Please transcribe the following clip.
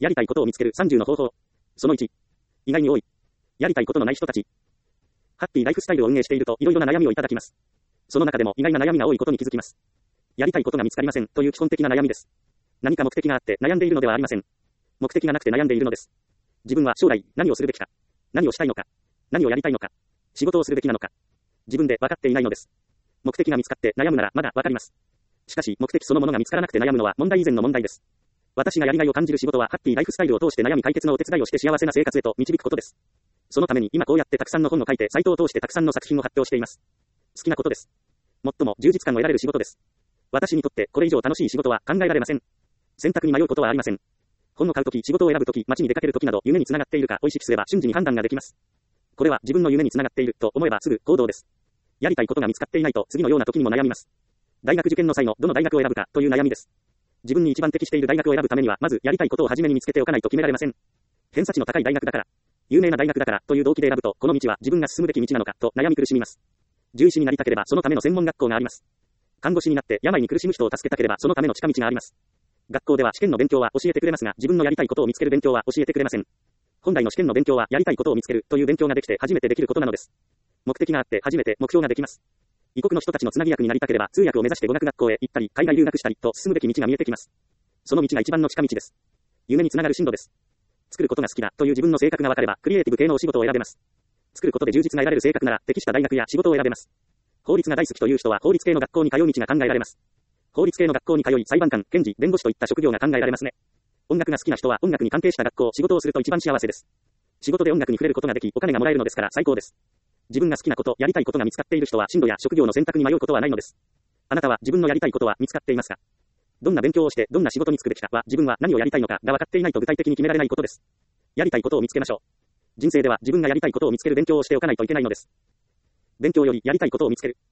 やりたいことを見つける30の方法。その1。意外に多い。やりたいことのない人たち。ハッピーライフスタイルを運営していると、いろいろな悩みをいただきます。その中でも意外な悩みが多いことに気づきます。やりたいことが見つかりませんという基本的な悩みです。何か目的があって悩んでいるのではありません。目的がなくて悩んでいるのです。自分は将来何をするべきか、何をしたいのか、何をやりたいのか、仕事をするべきなのか、自分で分かっていないのです。目的が見つかって悩むならまだ分かります。しかし目的そのものが見つからなくて悩むのは問題以前の問題です。私がやりがいを感じる仕事はハッピーライフスタイルを通して悩み解決のお手伝いをして幸せな生活へと導くことです。そのために今こうやってたくさんの本を書いてサイトを通してたくさんの作品を発表しています。好きなことです。最も充実感を得られる仕事です。私にとってこれ以上楽しい仕事は考えられません。選択に迷うことはありません。本を買うとき、仕事を選ぶとき、街に出かけるときなど夢につながっているかを意識すれば瞬時に判断ができます。これは自分の夢につながっていると思えばすぐ行動です。やりたいことが見つかっていないと次のような時にも悩みます。大学受験の際のどの大学を選ぶかという悩みです。自分に一番適している大学を選ぶためにはまずやりたいことを初めに見つけておかないと決められません。偏差値の高い大学だから、有名な大学だからという動機で選ぶとこの道は自分が進むべき道なのかと悩み苦しみます。獣医師になりたければそのための専門学校があります。看護師になって病に苦しむ人を助けたければそのための近道があります。学校では試験の勉強は教えてくれますが自分のやりたいことを見つける勉強は教えてくれません。本来の試験の勉強はやりたいことを見つけるという勉強ができて初めてできることなのです。目的があって初めて目標ができます。異国の人たちのつなぎ役になりたければ通訳を目指して語学学校へ行ったり海外留学したりと進むべき道が見えてきます。その道が一番の近道です。夢につながる進路です。作ることが好きだという自分の性格が分かればクリエイティブ系のお仕事を選べます。作ることで充実が得られる性格なら適した大学や仕事を選べます。法律が大好きという人は法律系の学校に通う道が考えられます。法律系の学校に通い裁判官、検事、弁護士といった職業が考えられますね。音楽が好きな人は音楽に関係した学校、仕事をすると一番幸せです。仕事で音楽に触れることができお金がもらえるのですから最高です。自分が好きなこと、やりたいことが見つかっている人は進路や職業の選択に迷うことはないのです。あなたは自分のやりたいことは見つかっていますか？どんな勉強をしてどんな仕事に就くべきかは自分は何をやりたいのかが分かっていないと具体的に決められないことです。やりたいことを見つけましょう。人生では自分がやりたいことを見つける勉強をしておかないといけないのです。勉強よりやりたいことを見つける。